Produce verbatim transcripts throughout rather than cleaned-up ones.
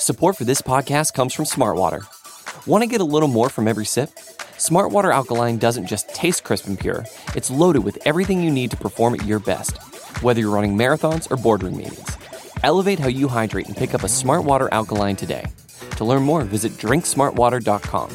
Support for this podcast comes from Smartwater. Want to get a little more from every sip? Smartwater Alkaline doesn't just taste crisp and pure, it's loaded with everything you need to perform at your best, whether you're running marathons or boardroom meetings. Elevate how you hydrate and pick up a Smartwater Alkaline today. To learn more, visit drink smartwater dot com.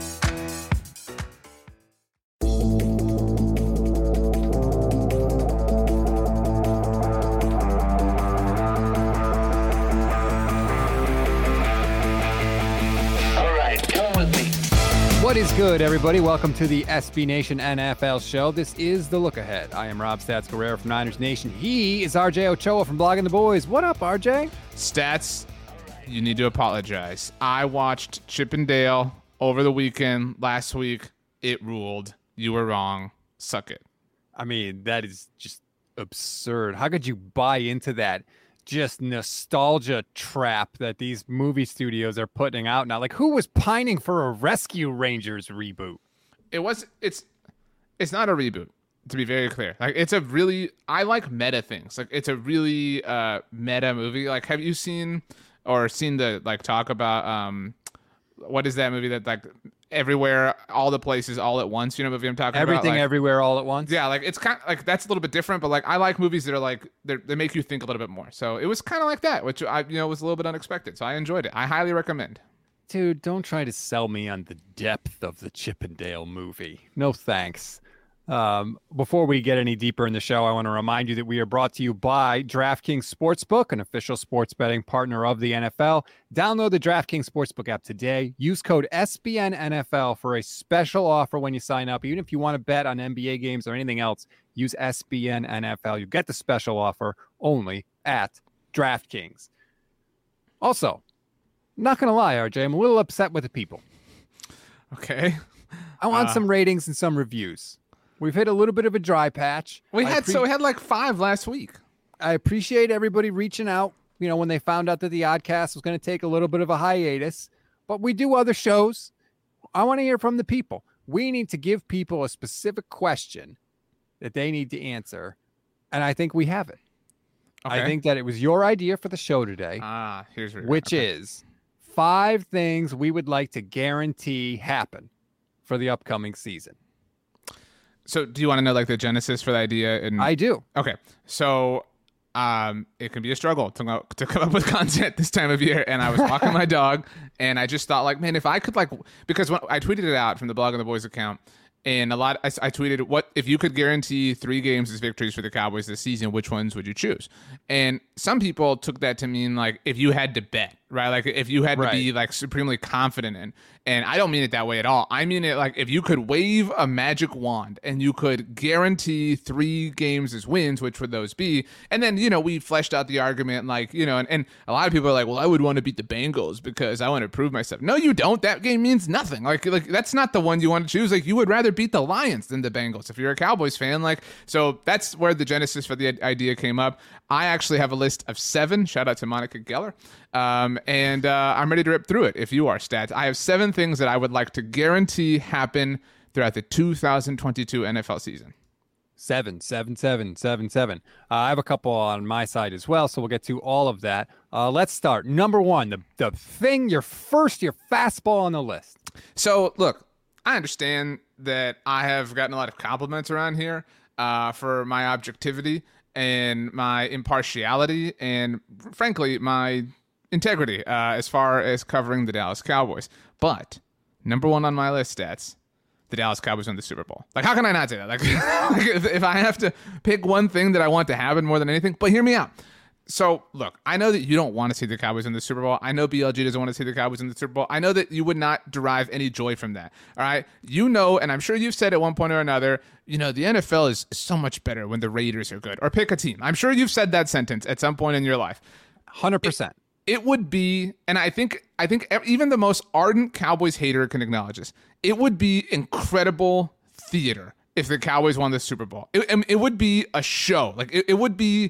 What is good, everybody? Welcome to the S B Nation N F L show. This is The Look Ahead. I am Rob Stats Guerrero from Niners Nation. He is R J Ochoa from Blogging the Boys. What up, R J? Stats, you need to apologize. I watched Chip and Dale over the weekend last week. It ruled. You were wrong. Suck it. I mean, that is just absurd. How could you buy into that just nostalgia trap that these movie studios are putting out now? Like, who was pining for a Rescue Rangers reboot? It was it's it's not a reboot, to be very clear. Like, it's a really I like meta things. Like, it's a really uh meta movie. Like, have you seen or seen the like talk about um what is that movie that like everywhere, all the places, all at once? You know what movie I'm talking Everything, about? Everything, like, everywhere, all at once. Yeah, like it's kind of like that's a little bit different, but like I like movies that are like they make you think a little bit more. So it was kind of like that, which I you know was a little bit unexpected. So I enjoyed it. I highly recommend. Dude, don't try to sell me on the depth of the Chip and Dale movie. No thanks. Um, before we get any deeper in the show, I want to remind you that we are brought to you by DraftKings Sportsbook, an official sports betting partner of the N F L. Download the DraftKings Sportsbook app today. Use code S B N N F L for a special offer when you sign up. Even if you want to bet on N B A games or anything else, use S B N N F L. You get the special offer only at DraftKings. Also, not going to lie, R J, I'm a little upset with the people. Okay. I want uh, some ratings and some reviews. We've hit a little bit of a dry patch. We had pre- so we had like five last week. I appreciate everybody reaching out, you know, when they found out that the Oddcast was going to take a little bit of a hiatus, but we do other shows. I want to hear from the people. We need to give people a specific question that they need to answer, and I think we have it. Okay. I think that it was your idea for the show today, ah, here's where which okay. is five things we would like to guarantee happen for the upcoming season. So do you want to know like the genesis for the idea? And I do. Okay. So um, it can be a struggle to, go, to come up with content this time of year. And I was walking my dog and I just thought like, man, if I could like, because when I tweeted it out from the Blog on the Boys account, and a lot, I, I tweeted, what if you could guarantee three games as victories for the Cowboys this season, which ones would you choose? And some people took that to mean like if you had to bet, right? Like if you had right. to be like supremely confident in. And I don't mean it that way at all. I mean it like if you could wave a magic wand and you could guarantee three games as wins, which would those be? And then, you know, we fleshed out the argument like, you know, and, and a lot of people are like, well, I would want to beat the Bengals because I want to prove myself. No, you don't. That game means nothing. Like, like that's not the one you want to choose. Like you would rather beat the Lions than the Bengals if you're a Cowboys fan. Like, so that's where the genesis for the idea came up. I actually have a list of seven. Shout out to Monica Geller. Um, and uh, I'm ready to rip through it if you are, Stats. I have seven things that I would like to guarantee happen throughout the two thousand twenty-two N F L season. Seven, seven, seven, seven, seven. Uh, I have a couple on my side as well, so we'll get to all of that. Uh, let's start. Number one, the, the thing, your first, your fastball on the list. So, look, I understand that I have gotten a lot of compliments around here uh, for my objectivity and my impartiality and, frankly, my integrity uh, as far as covering the Dallas Cowboys. But number one on my list, Stats, the Dallas Cowboys win the Super Bowl. Like, how can I not say that? Like, if, if I have to pick one thing that I want to happen more than anything, but hear me out. So, look, I know that you don't want to see the Cowboys in the Super Bowl. I know B L G doesn't want to see the Cowboys in the Super Bowl. I know that you would not derive any joy from that, all right? You know, and I'm sure you've said at one point or another, you know, the N F L is so much better when the Raiders are good. Or pick a team. I'm sure you've said that sentence at some point in your life. one hundred percent. It, it would be, and I think, I think even the most ardent Cowboys hater can acknowledge this, it would be incredible theater if the Cowboys won the Super Bowl. It, it would be a show. Like, it, it would be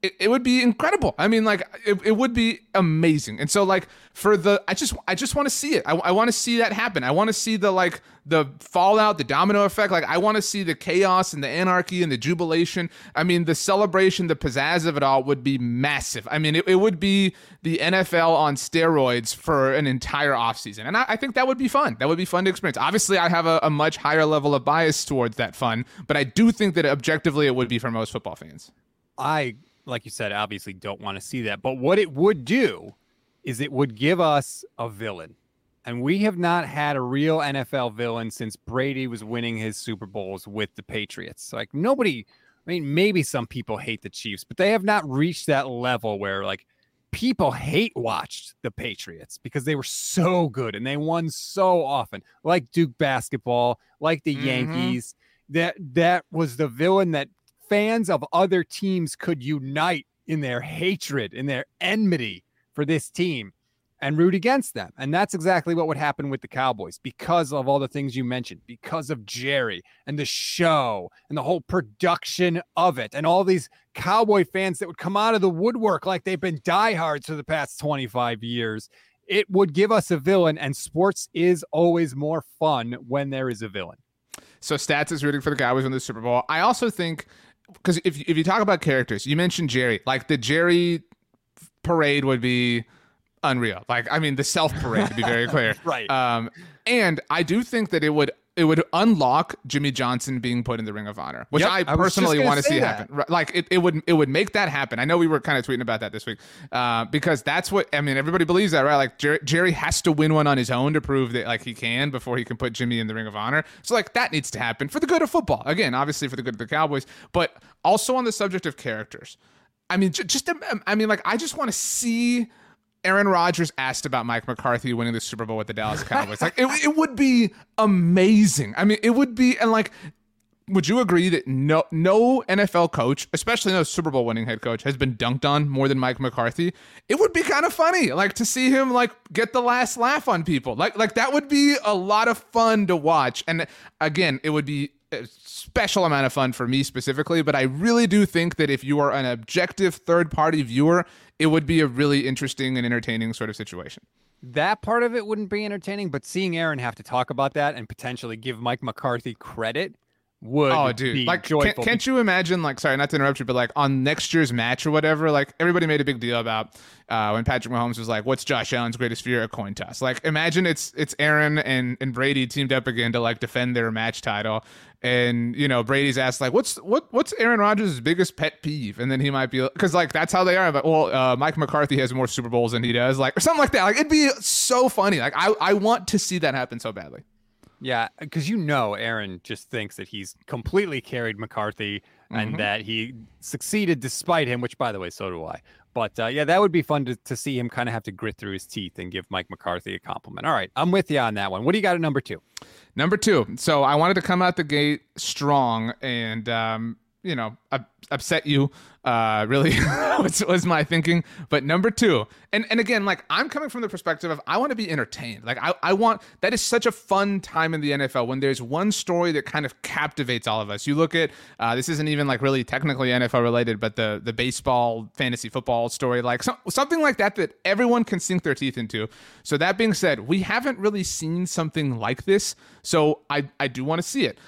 it, it would be incredible. I mean, like it, it would be amazing. And so like for the, I just, I just want to see it. I, I want to see that happen. I want to see the, like the fallout, the domino effect. Like I want to see the chaos and the anarchy and the jubilation. I mean, the celebration, the pizzazz of it all would be massive. I mean, it, it would be the N F L on steroids for an entire offseason. And I, I think that would be fun. That would be fun to experience. Obviously, I have a, a much higher level of bias towards that fun, but I do think that objectively it would be for most football fans. I, like you said, obviously don't want to see that. But what it would do is it would give us a villain. And we have not had a real N F L villain since Brady was winning his Super Bowls with the Patriots. Like nobody, I mean, maybe some people hate the Chiefs, but they have not reached that level where like people hate watched the Patriots because they were so good and they won so often, like Duke basketball, like the mm-hmm. Yankees. That that was the villain that fans of other teams could unite in their hatred, in their enmity for this team and root against them. And that's exactly what would happen with the Cowboys because of all the things you mentioned, because of Jerry and the show and the whole production of it and all these Cowboy fans that would come out of the woodwork like they've been diehards for the past twenty-five years. It would give us a villain, and sports is always more fun when there is a villain. So Stats is rooting for the Cowboys in the Super Bowl. I also think, because if, if you talk about characters, you mentioned Jerry. Like the Jerry parade would be unreal. Like, I mean, the self parade, to be very clear. Right. Um, and I do think that it would it would unlock Jimmy Johnson being put in the Ring of Honor, which yep, I I personally want to see that. happen. Right, like it, it would it would make that happen. I know we were kind of tweeting about that this week uh, because that's what, I mean, everybody believes that, right? Like Jerry, Jerry has to win one on his own to prove that like he can before he can put Jimmy in the Ring of Honor. So like that needs to happen for the good of football. Again, obviously for the good of the Cowboys, but also on the subject of characters. I mean, j- just, I mean, like, I just want to see Aaron Rodgers asked about Mike McCarthy winning the Super Bowl with the Dallas Cowboys. Like, it, it would be amazing. I mean, it would be, and like, would you agree that no no N F L coach, especially no Super Bowl winning head coach, has been dunked on more than Mike McCarthy? It would be kind of funny, like, to see him, like, get the last laugh on people. Like, like that would be a lot of fun to watch. And again, it would be a special amount of fun for me specifically, but I really do think that if you are an objective third-party viewer, it would be a really interesting and entertaining sort of situation. That part of it wouldn't be entertaining, but seeing Aaron have to talk about that and potentially give Mike McCarthy credit would oh, dude. be like, joyful. Can't, can't you imagine, like, sorry, not to interrupt you, but like on next year's match or whatever, like everybody made a big deal about uh, when Patrick Mahomes was like, what's Josh Allen's greatest fear? A coin toss. Like, imagine it's it's Aaron and, and Brady teamed up again to like defend their match title. And, you know, Brady's asked, like, what's what what's Aaron Rodgers' biggest pet peeve? And then he might be, because, like, that's how they are. But, well, uh, Mike McCarthy has more Super Bowls than he does, like, or something like that. Like, it'd be so funny. Like, I, I want to see that happen so badly. Yeah, because, you know, Aaron just thinks that he's completely carried McCarthy and mm-hmm. that he succeeded despite him, which, by the way, so do I. But, uh, yeah, that would be fun to, to see him kind of have to grit through his teeth and give Mike McCarthy a compliment. All right, I'm with you on that one. What do you got at number two? Number two. So I wanted to come out the gate strong and, um, you know, up, upset you. Uh, really was, was my thinking. But number two, and, and again, like, I'm coming from the perspective of I want to be entertained. Like, I, I want, that is such a fun time in the N F L when there's one story that kind of captivates all of us. You look at, uh, this isn't even like really technically N F L related, but the, the baseball, fantasy football story, like so, something like that, that everyone can sink their teeth into. So that being said, we haven't really seen something like this. So I, I do want to see it.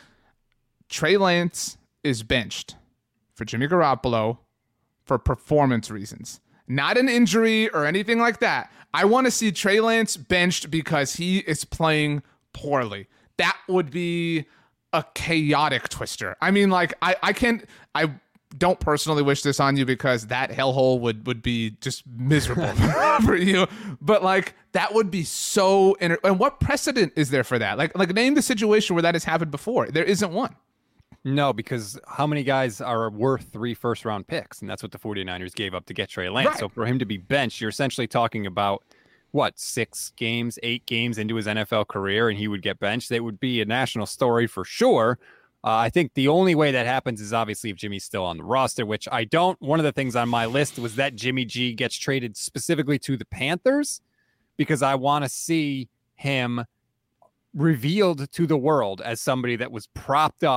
Trey Lance is benched for Jimmy Garoppolo for performance reasons. Not an injury or anything like that. I want to see Trey Lance benched because he is playing poorly. That would be a chaotic twister. I mean, like, I, I can't... I don't personally wish this on you because that hellhole would, would be just miserable for you. But, like, that would be so... Inter- and what precedent is there for that? Like, like, name the situation where that has happened before. There isn't one. No, because how many guys are worth three first-round picks? And that's what the 49ers gave up to get Trey Lance. Right. So for him to be benched, you're essentially talking about, what, six games, eight games into his N F L career, and he would get benched. That would be a national story for sure. Uh, I think the only way that happens is obviously if Jimmy's still on the roster, which I don't. One of the things on my list was that Jimmy G gets traded specifically to the Panthers because I want to see him revealed to the world as somebody that was propped up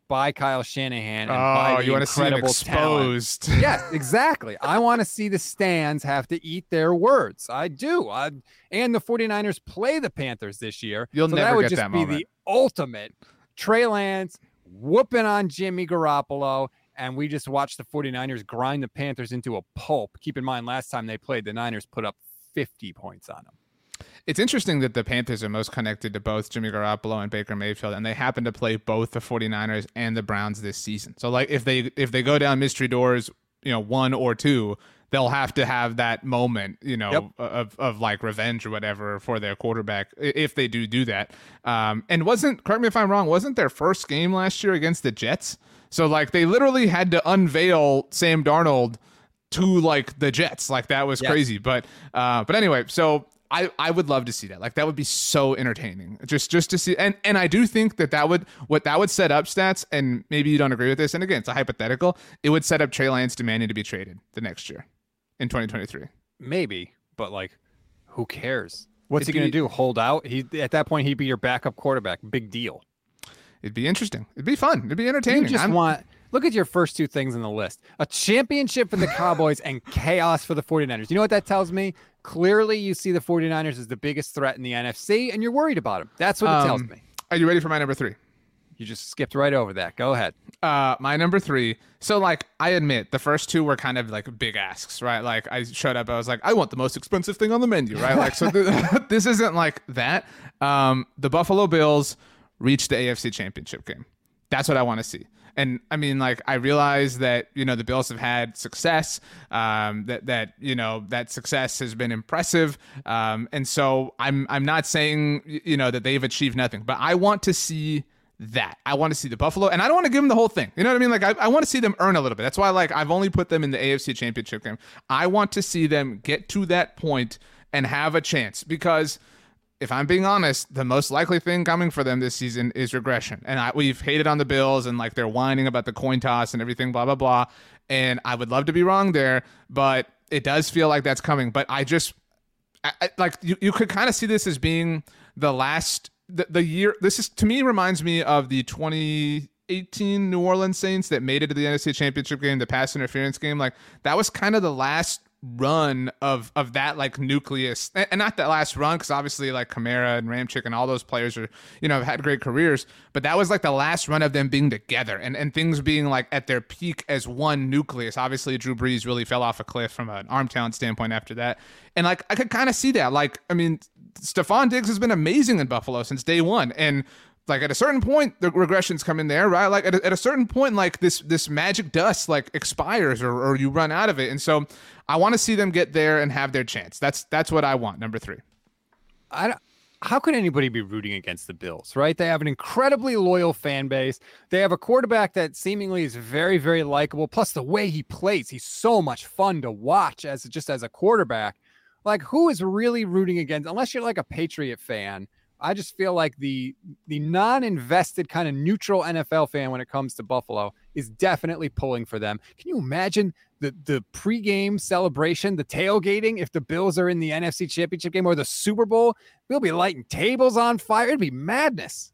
by Kyle Shanahan. And oh, by the you want to see him exposed? Yeah, exactly. I want to see the stands have to eat their words. I do. I, and the 49ers play the Panthers this year. You'll so never that would get just that be moment. the ultimate. Trey Lance whooping on Jimmy Garoppolo, and we just watched the 49ers grind the Panthers into a pulp. Keep in mind, last time they played, the Niners put up fifty points on them. It's interesting that the Panthers are most connected to both Jimmy Garoppolo and Baker Mayfield, and they happen to play both the 49ers and the Browns this season. So, like, if they if they go down mystery doors, you know, one or two, they'll have to have that moment, you know, yep. of, of like revenge or whatever for their quarterback if they do do that. Um, and wasn't, correct me if I'm wrong, wasn't their first game last year against the Jets? So, like, they literally had to unveil Sam Darnold to, like, the Jets. Like, that was yeah. crazy. But, uh, but anyway, so I, I would love to see that. Like, that would be so entertaining just, just to see. And, and I do think that that would, what that would set up, Stats, and maybe you don't agree with this, and again, it's a hypothetical, it would set up Trey Lance demanding to be traded the next year in twenty twenty-three. Maybe, but, like, who cares? What's It'd he going be- to do? Hold out? He At that point, he'd be your backup quarterback. Big deal. It'd be interesting. It'd be fun. It'd be entertaining. You just I'm- want... Look at your first two things on the list. A championship for the Cowboys and chaos for the 49ers. You know what that tells me? Clearly, you see the 49ers as the biggest threat in the N F C, and you're worried about them. That's what it um, tells me. Are you ready for my number three? You just skipped right over that. Go ahead. Uh, my number three. So, like, I admit the first two were kind of like big asks, right? Like, I showed up, I was like, I want the most expensive thing on the menu, right? Like, so th- this isn't like that. Um, the Buffalo Bills reached the A F C Championship game. That's what I want to see. And I mean, like, I realize that, you know, the Bills have had success, um, that, that, you know, that success has been impressive. Um, and so I'm, I'm not saying, you know, that they've achieved nothing, but I want to see that. I want to see the Buffalo, and I don't want to give them the whole thing. You know what I mean? Like, I, I want to see them earn a little bit. That's why, like, I've only put them in the A F C Championship game. I want to see them get to that point and have a chance, because if I'm being honest, the most likely thing coming for them this season is regression. And I, we've hated on the Bills, and like they're whining about the coin toss and everything, blah, blah, blah. And I would love to be wrong there, but it does feel like that's coming. But I just, I, I, like, you, you could kind of see this as being the last, the, the year. This is, to me, reminds me of the twenty eighteen New Orleans Saints that made it to the N F C Championship game, the pass interference game. Like, that was kind of the last run of of that, like, nucleus, and not that last run, because obviously, like, Kamara and Ramchick and all those players are, you know, have had great careers, but that was like the last run of them being together and, and things being like at their peak as one nucleus. Obviously, Drew Brees really fell off a cliff from an arm talent standpoint after that, and like I could kind of see that. Like, I mean, Stephon Diggs has been amazing in Buffalo since day one, and like at a certain point, the regressions come in there, right? Like at a, at a certain point, like this this magic dust like expires, or, or you run out of it. And so I want to see them get there and have their chance. That's that's what I want. Number three. I don't, how could anybody be rooting against the Bills, right? They have an incredibly loyal fan base. They have a quarterback that seemingly is very, very likable. Plus the way he plays, he's so much fun to watch as just as a quarterback. Like, who is really rooting against, unless you're like a Patriot fan? I just feel like the the non-invested kind of neutral N F L fan when it comes to Buffalo is definitely pulling for them. Can you imagine the the pregame celebration, the tailgating, if the Bills are in the N F C Championship game or the Super Bowl? We'll be lighting tables on fire. It'd be madness.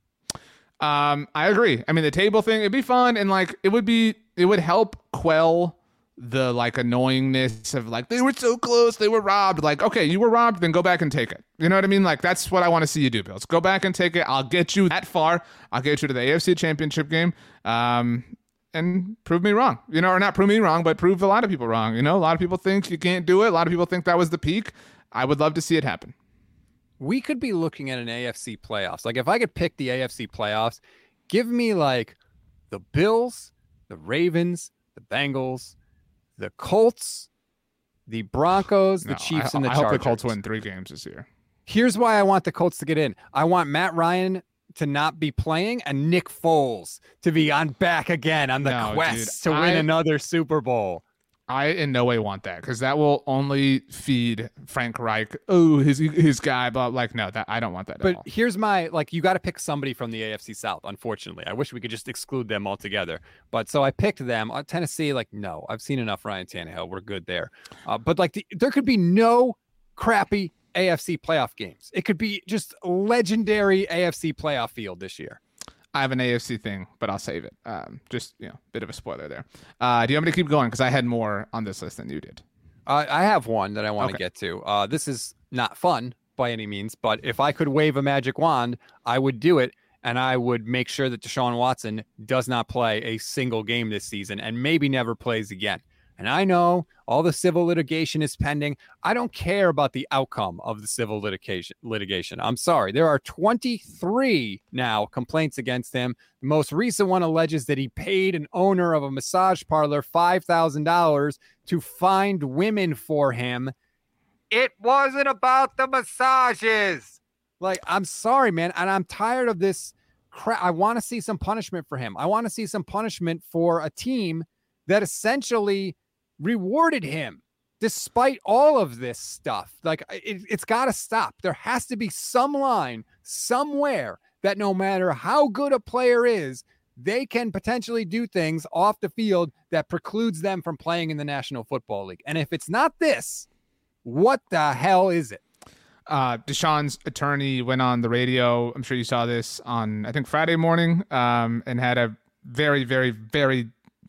Um, I agree. I mean, the table thing, it'd be fun, and like it would be, it would help quell the like annoyingness of like, they were so close, they were robbed. Like, okay, you were robbed, then go back and take it. You know what I mean? Like, that's what I want to see you do, Bills. Go back and take it. I'll get you that far. I'll get you to the A F C Championship game, um, and prove me wrong. You know, or not prove me wrong, but prove a lot of people wrong. You know, a lot of people think you can't do it. A lot of people think that was the peak. I would love to see it happen. We could be looking at an A F C playoffs. Like, if I could pick the A F C playoffs, give me like the Bills, the Ravens, the Bengals, the Colts, the Broncos, the No, Chiefs, I, and the I Chargers. hope the Colts win three games this year. Here's why I want the Colts to get in. I want Matt Ryan to not be playing and Nick Foles to be on back again on the No, quest dude, to win I- another Super Bowl. I in no way want that, because that will only feed Frank Reich. Oh, his his guy, but like, no, that I don't want that at But all. here's my, like, you got to pick somebody from the A F C South, unfortunately. I wish we could just exclude them altogether. But so I picked them. Uh, Tennessee, like, no, I've seen enough Ryan Tannehill. We're good there. Uh, but, like, the, there could be no crappy A F C playoff games. It could be just legendary A F C playoff field this year. I have an A F C thing, but I'll save it. Um, just, you know, bit of a spoiler there. Uh, do you want me to keep going? Because I had more on this list than you did. Uh, I have one that I want to Okay. get to. Uh, this is not fun by any means, but if I could wave a magic wand, I would do it, and I would make sure that Deshaun Watson does not play a single game this season and maybe never plays again. And I know all the civil litigation is pending. I don't care about the outcome of the civil litigation. Litigation. I'm sorry. There are twenty-three now complaints against him. The most recent one alleges that he paid an owner of a massage parlor five thousand dollars to find women for him. It wasn't about the massages. Like, I'm sorry, man. And I'm tired of this crap. I want to see some punishment for him. I want to see some punishment for a team that essentially rewarded him despite all of this stuff. Like, it, it's got to stop. There has to be some line somewhere that no matter how good a player is, they can potentially do things off the field that precludes them from playing in the National Football League. And if it's not this, what the hell is it? Uh, Deshaun's attorney went on the radio. I'm sure you saw this on, I think, Friday morning, um, and had a very, very, very,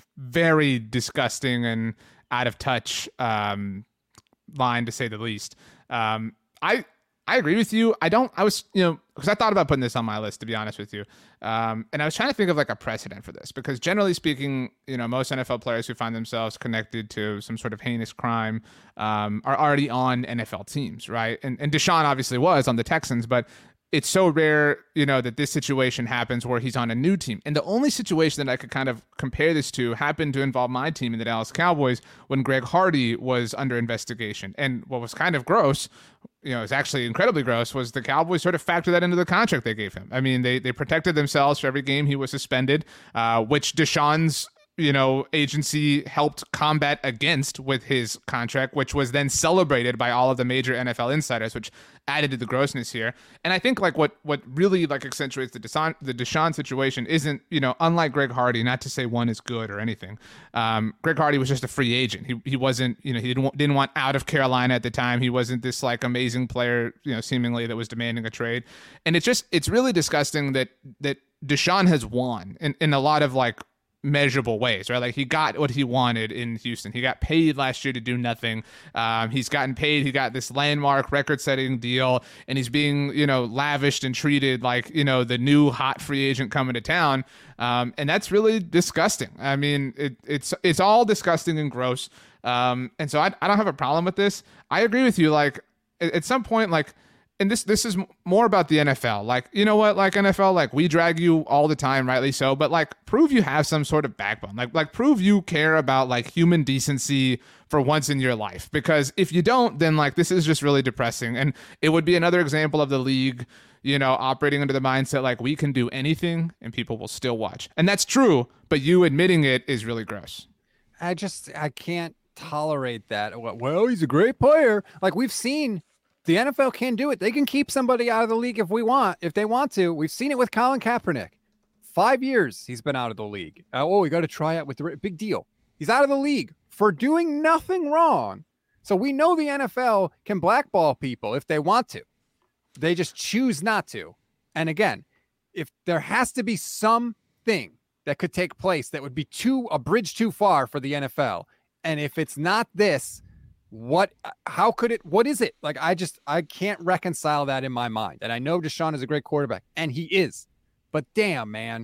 very disgusting and out of touch um, line, to say the least. Um, I I agree with you. I don't. I was, you know, because I thought about putting this on my list, to be honest with you, um, and I was trying to think of like a precedent for this, because generally speaking, you know, most N F L players who find themselves connected to some sort of heinous crime um, are already on N F L teams, right? And and Deshaun obviously was on the Texans, but it's so rare, you know, that this situation happens where he's on a new team. And the only situation that I could kind of compare this to happened to involve my team in the Dallas Cowboys when Greg Hardy was under investigation. And what was kind of gross, you know, it's actually incredibly gross, was the Cowboys sort of factored that into the contract they gave him. I mean, they they protected themselves for every game he was suspended, uh, which Deshaun's, you know, agency helped combat against with his contract, which was then celebrated by all of the major N F L insiders, which added to the grossness here. And I think like what what really like accentuates the Deshaun, the Deshaun situation isn't, you know, unlike Greg Hardy, not to say one is good or anything. Um, Greg Hardy was just a free agent. He he wasn't, you know, he didn't, didn't want out of Carolina at the time. He wasn't this like amazing player, you know, seemingly that was demanding a trade. And it's just, it's really disgusting that that Deshaun has won in, in a lot of like measurable ways, right? Like he got what he wanted in Houston. He got paid last year to do nothing. Um, he's gotten paid. He got this landmark record-setting deal, and he's being, you know, lavished and treated like, you know, the new hot free agent coming to town. Um, and that's really disgusting. I mean, it, it's it's all disgusting and gross. Um, and so I, I don't have a problem with this. I agree with you. Like at, at some point, like, and this this is more about the N F L. Like, you know what? Like N F L, like we drag you all the time, rightly so. But like, prove you have some sort of backbone. Like, like prove you care about like human decency for once in your life. Because if you don't, then like this is just really depressing. And it would be another example of the league, you know, operating under the mindset like we can do anything and people will still watch. And that's true, but you admitting it is really gross. I just I can't tolerate that. Well, he's a great player. Like we've seen. The N F L can do it. They can keep somebody out of the league if we want, if they want to. We've seen it with Colin Kaepernick. Five years he's been out of the league. Uh, oh, we got to try out with the big deal. He's out of the league for doing nothing wrong. So we know the N F L can blackball people if they want to. They just choose not to. And again, if there has to be something that could take place that would be too a bridge too far for the N F L, and if it's not this, What, how could it, what is it? Like, I just, I can't reconcile that in my mind. And I know Deshaun is a great quarterback, and he is, but damn, man,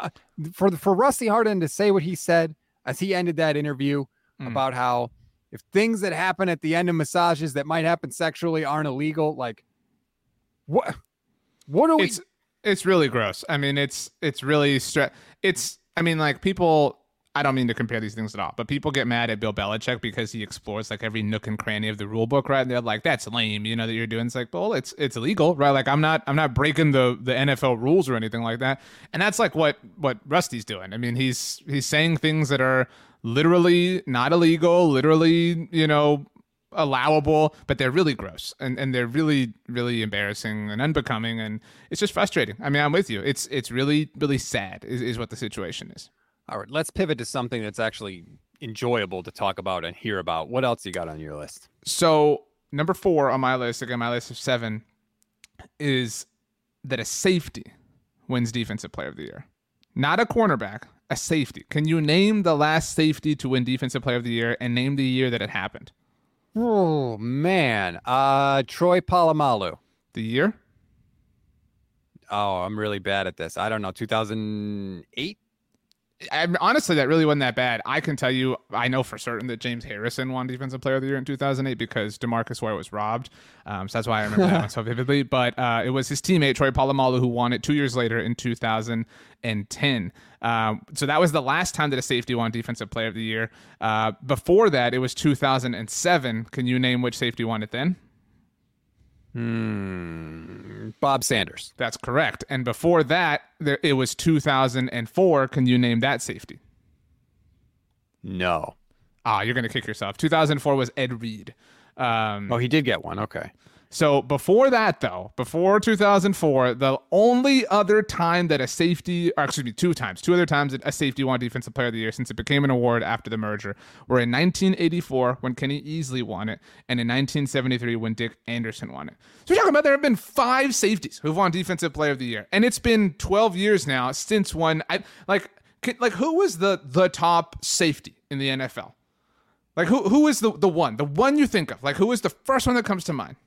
for, for Rusty Hardin to say what he said as he ended that interview mm. about how if things that happen at the end of massages that might happen sexually aren't illegal, like what, what are we? It's, it's really gross. I mean, it's, it's really, stre- it's, I mean, like people, I don't mean to compare these things at all, but people get mad at Bill Belichick because he explores like every nook and cranny of the rule book, right? And they're like, "That's lame," you know, that you're doing. It's like, well, it's it's illegal, right? Like I'm not I'm not breaking the the N F L rules or anything like that. And that's like what what Rusty's doing. I mean, he's he's saying things that are literally not illegal, literally, you know, allowable, but they're really gross and and they're really really embarrassing and unbecoming, and it's just frustrating. I mean, I'm with you. It's it's really really sad is, is what the situation is. All right, let's pivot to something that's actually enjoyable to talk about and hear about. What else you got on your list? So number four on my list, again, my list of seven, is that a safety wins Defensive Player of the Year? Not a cornerback, a safety. Can you name the last safety to win Defensive Player of the Year and name the year that it happened? Oh, man. Uh, Troy Polamalu. The year? Oh, I'm really bad at this. I don't know. two thousand eight? I, honestly, that really wasn't that bad. I can tell you, I know for certain that James Harrison won Defensive Player of the Year in two thousand eight because DeMarcus Ware was robbed. Um, so that's why I remember that one so vividly. But uh, it was his teammate, Troy Polamalu, who won it two years later in two thousand ten. Um, so that was the last time that a safety won Defensive Player of the Year. Uh, before that, it was two thousand seven. Can you name which safety won it then? Hmm. Bob Sanders. That's correct. And before that, there, it was two thousand four. Can you name that safety? No. Ah, you're going to kick yourself. two thousand four was Ed Reed. Um, oh, he did get one. Okay. So before that, though, before two thousand four, the only other time that a safety, or excuse me, two times, two other times that a safety won Defensive Player of the Year since it became an award after the merger were in nineteen eighty-four when Kenny Easley won it, and in nineteen seventy-three when Dick Anderson won it. So we're talking about there have been five safeties who've won Defensive Player of the Year, and it's been twelve years now since one. I like, like who was the the top safety in the N F L? Like who who is the the one, the one you think of? Like who is the first one that comes to mind?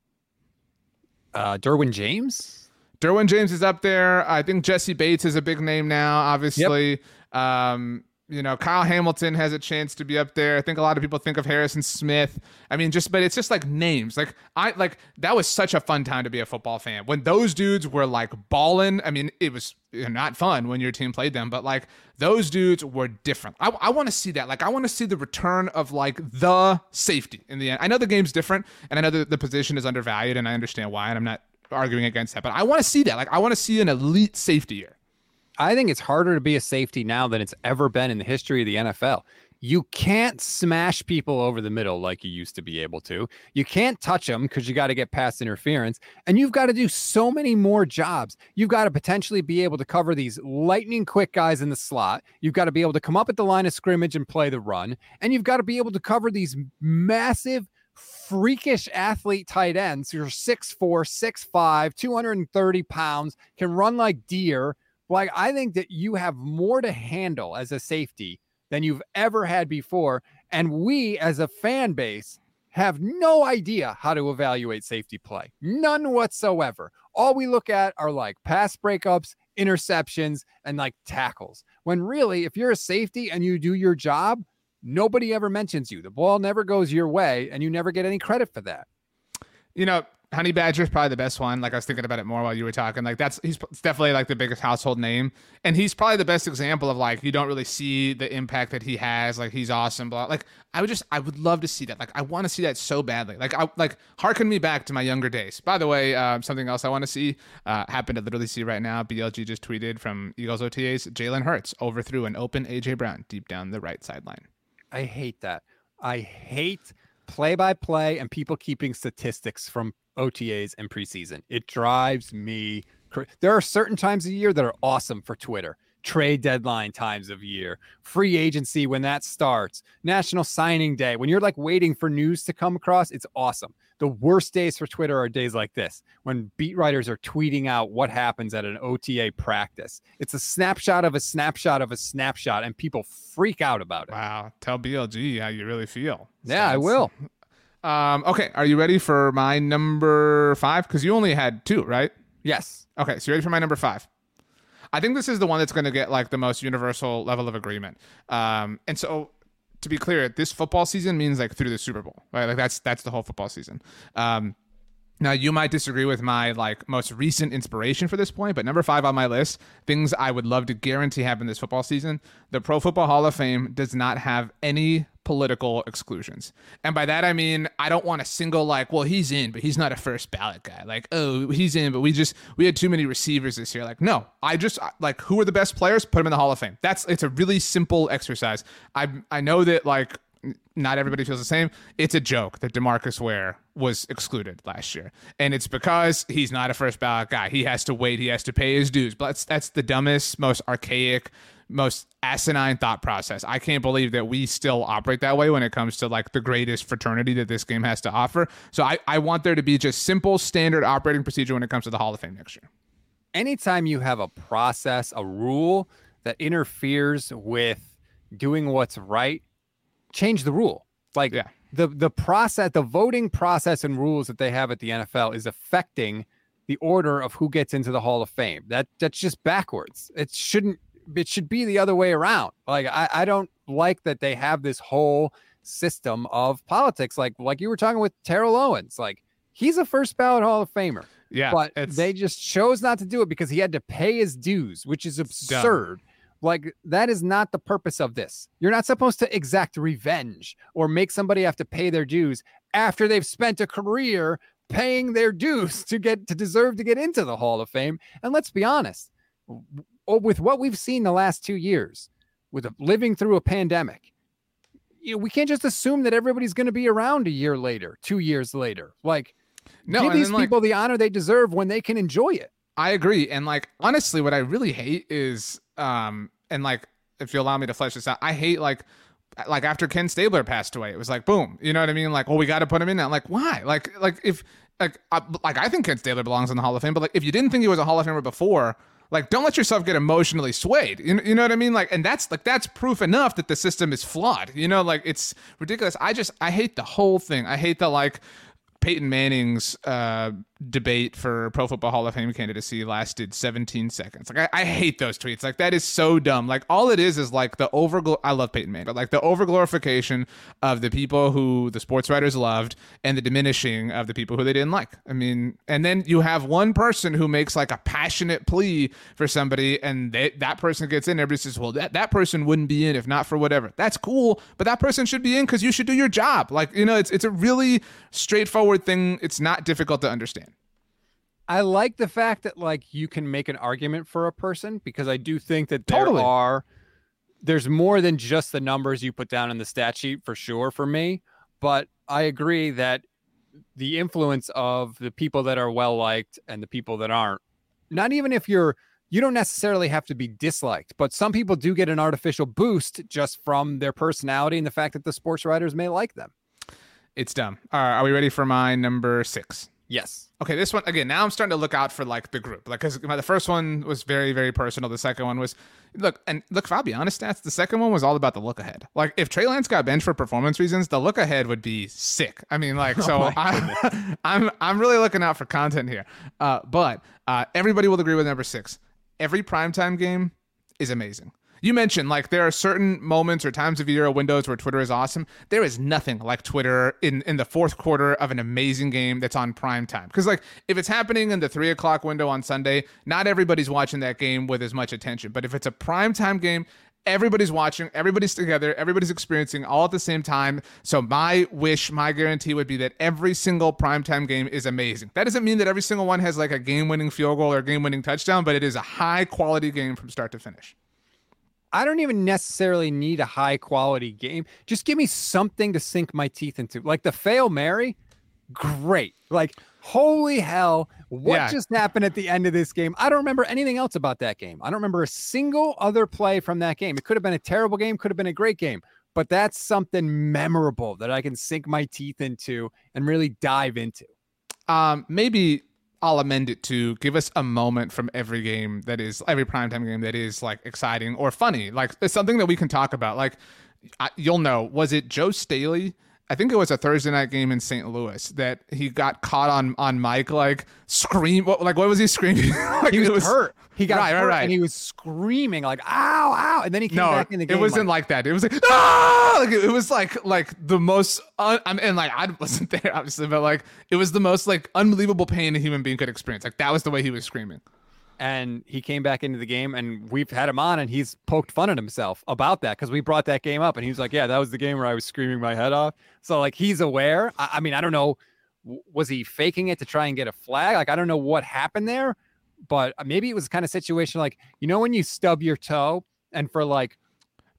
Uh, Derwin James? Derwin James is up there. I think Jesse Bates is a big name now, obviously. Yep. Um, you know, Kyle Hamilton has a chance to be up there. I think a lot of people think of Harrison Smith. I mean, just, but it's just like names. Like, I, like, that was such a fun time to be a football fan. When those dudes were like balling, I mean, it was you know, not fun when your team played them, but like, those dudes were different. I, I want to see that. Like, I want to see the return of like the safety in the end. I know the game's different, and I know that the position is undervalued, and I understand why, and I'm not arguing against that. But I want to see that. Like, I want to see an elite safety year. I think it's harder to be a safety now than it's ever been in the history of the N F L. You can't smash people over the middle like you used to be able to. You can't touch them because you got to get past interference. And you've got to do so many more jobs. You've got to potentially be able to cover these lightning quick guys in the slot. You've got to be able to come up at the line of scrimmage and play the run. And you've got to be able to cover these massive, freakish athlete tight ends. You're six four, six five, two hundred thirty pounds, can run like deer. Like, I think that you have more to handle as a safety than you've ever had before. And we, as a fan base, have no idea how to evaluate safety play. None whatsoever. All we look at are like pass breakups, interceptions, and like tackles. When really, if you're a safety and you do your job, nobody ever mentions you. The ball never goes your way, and you never get any credit for that. You know, Honey Badger is probably the best one. Like, I was thinking about it more while you were talking. Like, that's he's it's definitely like the biggest household name, and he's probably the best example of like you don't really see the impact that he has. Like, he's awesome. Blah. Like, I would just I would love to see that. Like, I want to see that so badly. Like, I like harken me back to my younger days. By the way, um, something else I want to see uh, happen to literally see right now. B L G just tweeted from Eagles O T As. Jalen Hurts overthrew an open A J Brown deep down the right sideline. I hate that. I hate play-by-play and people keeping statistics from O T As and preseason. It drives me crazy. There are certain times of year that are awesome for Twitter. Trade deadline times of year, free agency when that starts, National Signing Day. When you're like waiting for news to come across, it's awesome. The worst days for Twitter are days like this, when beat writers are tweeting out what happens at an O T A practice. It's a snapshot of a snapshot of a snapshot, and people freak out about it. Wow. Tell B L G how you really feel. Yeah, I will. Um, okay, are you ready for my number five? Because you only had two, right? Yes. Okay, so you ready for my number five? I think this is the one that's going to get like the most universal level of agreement. Um, and so, to be clear, this football season means like through the Super Bowl, right? Like that's that's the whole football season. Um, now you might disagree with my like most recent inspiration for this point, but number five on my list, things I would love to guarantee happen this football season. The Pro Football Hall of Fame does not have any political exclusions. And by that, I mean, I don't want a single like, well, he's in, but he's not a first ballot guy. Like, oh, he's in, but we just, we had too many receivers this year. Like, no, I just like, who are the best players? Put them in the Hall of Fame. That's, it's a really simple exercise. I I know that like, not everybody feels the same. It's a joke that DeMarcus Ware was excluded last year. And it's because he's not a first ballot guy. He has to wait. He has to pay his dues. But that's, that's the dumbest, most archaic, most asinine thought process. I can't believe that we still operate that way when it comes to like the greatest fraternity that this game has to offer. So I, I want there to be just simple standard operating procedure when it comes to the Hall of Fame next year. anytime you have a process, a rule that interferes with doing what's right, change the rule. Like yeah. the the process, the voting process and rules that they have at the N F L is affecting the order of who gets into the Hall of Fame. That that's just backwards. It shouldn't. It should be the other way around. Like I, I don't like that they have this whole system of politics. Like like you were talking with Terrell Owens. Like he's a first ballot Hall of Famer. Yeah, but it's... they just chose not to do it because he had to pay his dues, which is absurd. Dumb. Like that is not the purpose of this. You're not supposed to exact revenge or make somebody have to pay their dues after they've spent a career paying their dues to get to deserve to get into the Hall of Fame. And let's be honest, with what we've seen the last two years, with a, living through a pandemic, you know, we can't just assume that everybody's going to be around a year later, two years later. Like, no, give these people like, the honor they deserve when they can enjoy it. I agree. And like, honestly, what I really hate is, um, and like, if you allow me to flesh this out, I hate like, like after Ken Stabler passed away, it was like, boom, you know what I mean? Like, well, we got to put him in now. Like, why? Like, like if like, I, like I think Ken Stabler belongs in the Hall of Fame, but like, if you didn't think he was a Hall of Famer before, like, don't let yourself get emotionally swayed. You, you know what I mean? Like, and that's like, that's proof enough that the system is flawed. You know, like it's ridiculous. I just, I hate the whole thing. I hate the like, Peyton Manning's uh, debate for Pro Football Hall of Fame candidacy lasted seventeen seconds. Like I, I hate those tweets. Like that is so dumb. Like all it is is like the over. I love Peyton Manning, but like the overglorification of the people who the sports writers loved and the diminishing of the people who they didn't like. I mean, and then you have one person who makes like a passionate plea for somebody, and they, that person gets in. Everybody says, "Well, that that person wouldn't be in if not for whatever." That's cool, but that person should be in because you should do your job. Like you know, it's it's a really straightforward thing. It's not difficult to understand. I like the fact that like you can make an argument for a person because I do think that there totally. are there's more than just the numbers you put down in the stat sheet for sure for me, but I agree that the influence of the people that are well liked and the people that aren't, not even if you're you don't necessarily have to be disliked, but some people do get an artificial boost just from their personality and the fact that the sports writers may like them. It's dumb. All right, are we ready for my number six? Yes. Okay, this one, again, now I'm starting to look out for, like, the group. Like, because the first one was very, very personal. The second one was, look, and look, if I'll be honest, stats, the second one was all about the look ahead. Like, if Trey Lance got benched for performance reasons, the look ahead would be sick. I mean, like, so oh I, I'm I'm really looking out for content here. Uh, but uh, everybody will agree with number six. Every primetime game is amazing. You mentioned, like, there are certain moments or times of year or windows where Twitter is awesome. There is nothing like Twitter in, in the fourth quarter of an amazing game that's on prime time. Because, like, if it's happening in the three o'clock window on Sunday, not everybody's watching that game with as much attention. But if it's a primetime game, everybody's watching, everybody's together, everybody's experiencing all at the same time. So my wish, my guarantee would be that every single primetime game is amazing. That doesn't mean that every single one has, like, a game-winning field goal or a game-winning touchdown, but it is a high-quality game from start to finish. I don't even necessarily need a high quality game. Just give me something to sink my teeth into. Like the Fail Mary, great. Like, holy hell, what yeah. just happened at the end of this game? I don't remember anything else about that game. I don't remember a single other play from that game. It could have been a terrible game, could have been a great game, but that's something memorable that I can sink my teeth into and really dive into. Um, maybe I'll amend it to give us a moment from every game that is every primetime game that is like exciting or funny. Like it's something that we can talk about. Like I, you'll know, was it Joe Staley? I think it was a Thursday night game in Saint Louis that he got caught on on mic, like scream. What, like what was he screaming? Like, he was, it was hurt. He got right, hurt, right, right. and he was screaming like "ow, ow!" And then he came no, back in the game. It wasn't like, like that. It was like ah! Like it, it was like like the most. Un- I mean, and like I wasn't there obviously, but like it was the most like unbelievable pain a human being could experience. Like that was the way he was screaming. And he came back into the game, and we've had him on, and he's poked fun at himself about that because we brought that game up, and he was like, "Yeah, that was the game where I was screaming my head off." So like he's aware. I, I mean, I don't know, was he faking it to try and get a flag? Like I don't know what happened there, but maybe it was kind of situation like you know when you stub your toe, and for like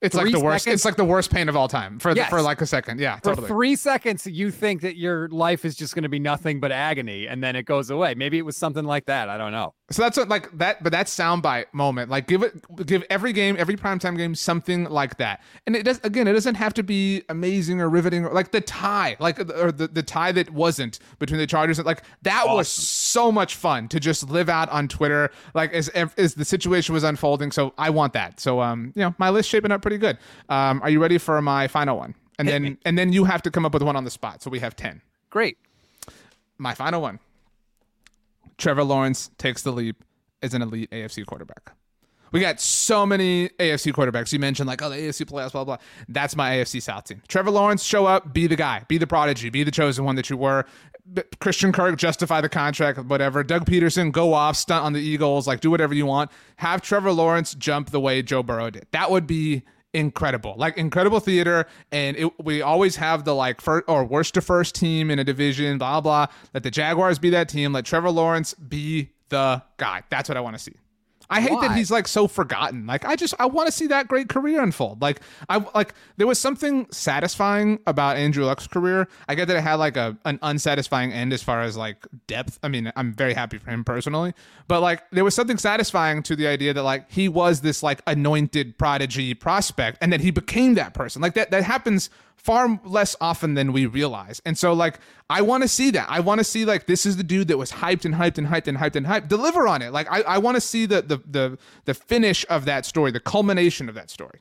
It's like the worst. Seconds, it's like the worst pain of all time for yes. the, for like a second. Yeah, for totally. three seconds, you think that your life is just going to be nothing but agony, and then it goes away. Maybe it was something like that. I don't know. So that's what like that, but that soundbite moment, like give it, give every game, every primetime game, something like that. And it does again. It doesn't have to be amazing or riveting, or like the tie, like or the, the tie that wasn't between the Chargers. Like that awesome. was so much fun to just live out on Twitter, like as as the situation was unfolding. So I want that. So um, you know, my list shaping up pretty good. Um, are you ready for my final one? And Hit then me. and then you have to come up with one on the spot. So we have ten. Great. My final one. Trevor Lawrence takes the leap as an elite A F C quarterback. We got so many A F C quarterbacks. You mentioned like, oh, the A F C playoffs, blah, blah. That's my A F C South team. Trevor Lawrence, show up, be the guy, be the prodigy, be the chosen one that you were. Christian Kirk, justify the contract, whatever. Doug Peterson, go off, stunt on the Eagles, like do whatever you want. Have Trevor Lawrence jump the way Joe Burrow did. That would be incredible, like incredible theater. And it, we always have the like first or worst to first team in a division, blah, blah. Let the Jaguars be that team. Let Trevor Lawrence be the guy. That's what I want to see. I hate Why? that he's like so forgotten. Like I just I want to see that great career unfold. Like I like there was something satisfying about Andrew Luck's career. I get that it had like a an unsatisfying end as far as like depth. I mean, I'm very happy for him personally, but like there was something satisfying to the idea that like he was this like anointed prodigy prospect, and that he became that person. Like that that happens far less often than we realize. And so like I want to see that. I want to see like this is the dude that was hyped and hyped and hyped and hyped and hyped. Deliver on it. Like I, I want to see the, the the the finish of that story, the culmination of that story.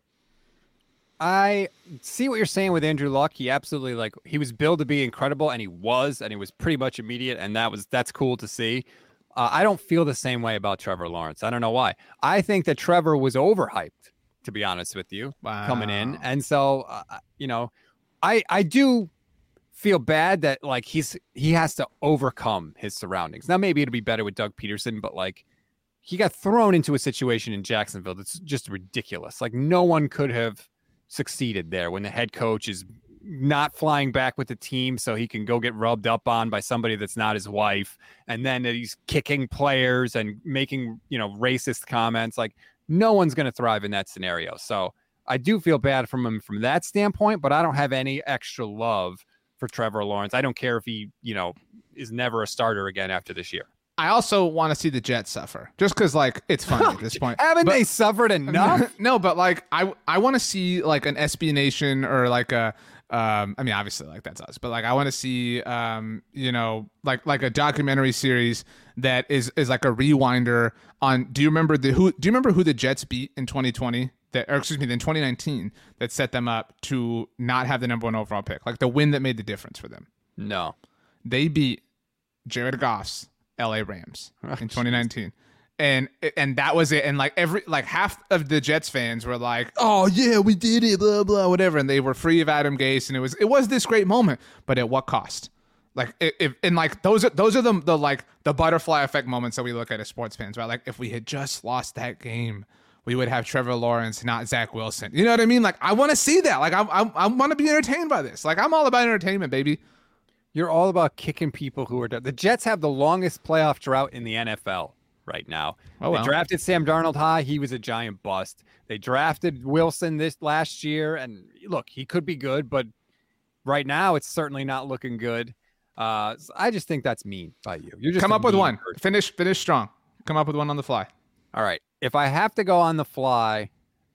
I see what you're saying with Andrew Luck. He absolutely like he was billed to be incredible, and he was, and he was pretty much immediate, and that was that's cool to see. Uh, I don't feel the same way about Trevor Lawrence. I don't know why. I think that Trevor was overhyped, to be honest with you, wow. coming in, and so uh, you know. I, I do feel bad that like he's he has to overcome his surroundings. Now maybe it'll be better with Doug Peterson, but like he got thrown into a situation in Jacksonville that's just ridiculous. Like no one could have succeeded there when the head coach is not flying back with the team so he can go get rubbed up on by somebody that's not his wife, and then he's kicking players and making, you know, racist comments. Like no one's going to thrive in that scenario. So I do feel bad from him from that standpoint, but I don't have any extra love for Trevor Lawrence. I don't care if he, you know, is never a starter again after this year. I also want to see the Jets suffer, just because like it's funny at this point. Haven't but, they suffered enough? No, but like I I want to see like an S B Nation or like a um I mean obviously like that's us, but like I want to see um you know like like a documentary series that is is like a rewinder on. Do you remember the who? Do you remember who the Jets beat in twenty twenty? That, or excuse me, in twenty nineteen, that set them up to not have the number one overall pick, like the win that made the difference for them. No, they beat Jared Goff's L A Rams in twenty nineteen, and and that was it. And like every like half of the Jets fans were like, "Oh yeah, we did it," blah blah, whatever. And they were free of Adam Gase, and it was it was this great moment, but at what cost? Like if and like those are those are the the like the butterfly effect moments that we look at as sports fans, right? Like if we had just lost that game, we would have Trevor Lawrence, not Zach Wilson. You know what I mean? Like, I want to see that. Like, I, I, I want to be entertained by this. Like, I'm all about entertainment, baby. You're all about kicking people who are done. The Jets have the longest playoff drought in the N F L right now. Oh, well. They drafted Sam Darnold high. He was a giant bust. They drafted Wilson this last year. And look, he could be good, but right now it's certainly not looking good. Uh, so I just think that's mean by you. You're just Come up with one. Person. Finish, finish strong. Come up with one on the fly. All right. If I have to go on the fly,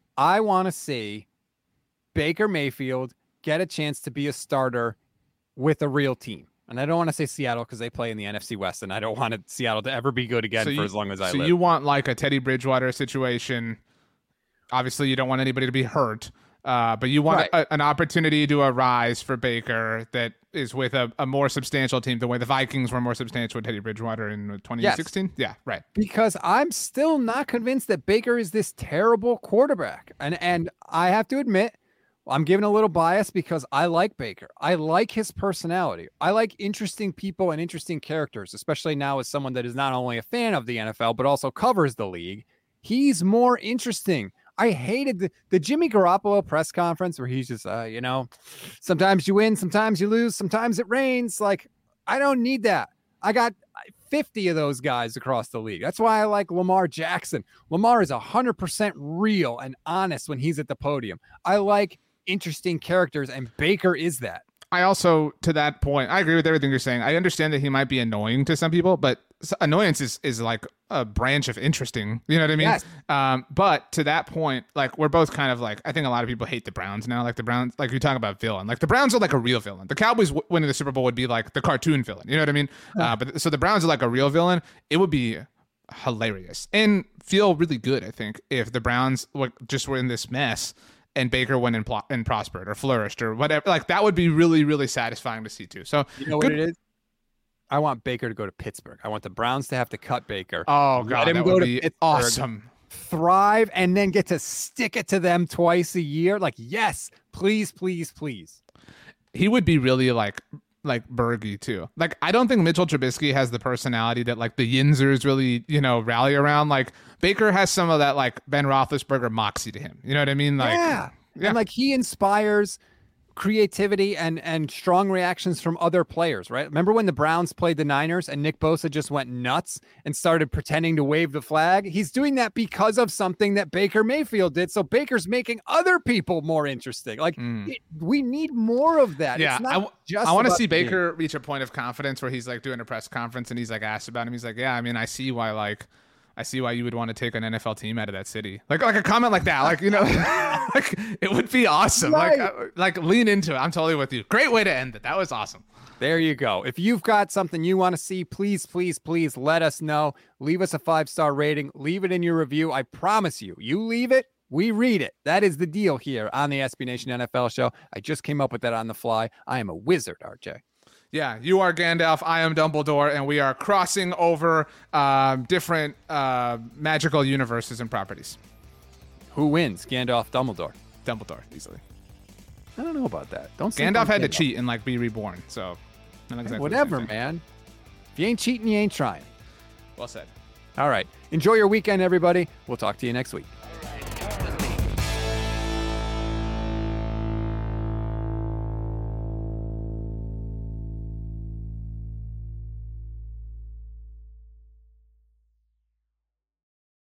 I want to see Baker Mayfield get a chance to be a starter with a real team. And I don't want to say Seattle because they play in the N F C West, and I don't want Seattle to ever be good again so for you, as long as I so live. So you want like a Teddy Bridgewater situation. Obviously, you don't want anybody to be hurt, uh, but you want right. a, an opportunity to arise for Baker that is with a, a more substantial team, the way the Vikings were more substantial with Teddy Bridgewater in twenty sixteen. Yes. Yeah, right. Because I'm still not convinced that Baker is this terrible quarterback. And and I have to admit, I'm giving a little bias because I like Baker. I like his personality. I like interesting people and interesting characters, especially now as someone that is not only a fan of the N F L, but also covers the league. He's more interesting. I hated the, the Jimmy Garoppolo press conference where he's just, uh, you know, sometimes you win, sometimes you lose, sometimes it rains. Like, I don't need that. I got fifty of those guys across the league. That's why I like Lamar Jackson. Lamar is one hundred percent real and honest when he's at the podium. I like interesting characters, and Baker is that. I also, to that point, I agree with everything you're saying. I understand that he might be annoying to some people, but annoyance is, is like a branch of interesting. You know what I mean? Yes. Um, but to that point, like we're both kind of like, I think a lot of people hate the Browns now. Like the Browns, like you're talking about villain. Like the Browns are like a real villain. The Cowboys w- winning the Super Bowl would be like the cartoon villain. You know what I mean? Uh, but so the Browns are like a real villain. It would be hilarious and feel really good, I think, if the Browns w- just were in this mess and Baker went and, pl- and prospered or flourished or whatever. Like that would be really, really satisfying to see too. So you know good- what it is? I want Baker to go to Pittsburgh. I want the Browns to have to cut Baker. Oh God, Let him that go would to be Pittsburgh, awesome. thrive, and then get to stick it to them twice a year. Like, yes, please, please, please. He would be really like like Bergie too. Like I don't think Mitchell Trubisky has the personality that like the Yinzers really, you know, rally around. Like Baker has some of that like Ben Roethlisberger moxie to him. You know what I mean? Like yeah. Yeah. And like he inspires creativity and and strong reactions from other players, right? Remember when the Browns played the Niners and Nick Bosa just went nuts and started pretending to wave the flag? He's doing that because of something that Baker Mayfield did. So Baker's making other people more interesting. Like Mm. it, we need more of that. Yeah, it's not I, w- just I want to about see the game. Baker reach a point of confidence where he's like doing a press conference and he's like asked about him. He's like, yeah, I mean, I see why like I see why you would want to take an N F L team out of that city. Like like a comment like that. Like, you know, like it would be awesome. Right. Like uh, like lean into it. I'm totally with you. Great way to end it. That was awesome. There you go. If you've got something you want to see, please, please, please let us know. Leave us a five-star rating. Leave it in your review. I promise you, you leave it, we read it. That is the deal here on the S B Nation N F L show. I just came up with that on the fly. I am a wizard, R J. Yeah, you are Gandalf, I am Dumbledore, and we are crossing over um, different uh, magical universes and properties. Who wins? Gandalf, Dumbledore. Dumbledore, easily. I don't know about that. Don't sleep Gandalf on had to cheat and like be reborn, so not exactly the Whatever, same thing. man. If you ain't cheating, you ain't trying. Well said. All right. Enjoy your weekend, everybody. We'll talk to you next week.